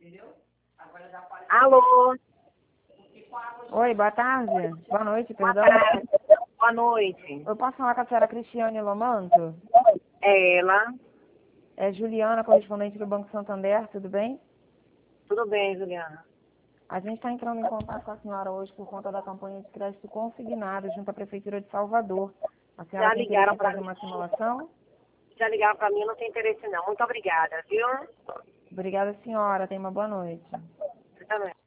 Alô? Oi, boa tarde. Boa noite, Boa perdão. tarde. Boa noite. Eu posso falar com a senhora Cristiane Lomanto? É ela. É Juliana, correspondente do Banco Santander, tudo bem? Tudo bem, Juliana? A gente está entrando em contato com a senhora hoje por conta da campanha de crédito consignado junto à Prefeitura de Salvador. A senhora Já tem interesse ligaram em para fazer mim. uma simulação? Já ligaram para mim, não tem interesse não. Muito obrigada, viu? Obrigada, senhora. Tenha uma boa noite. Você também.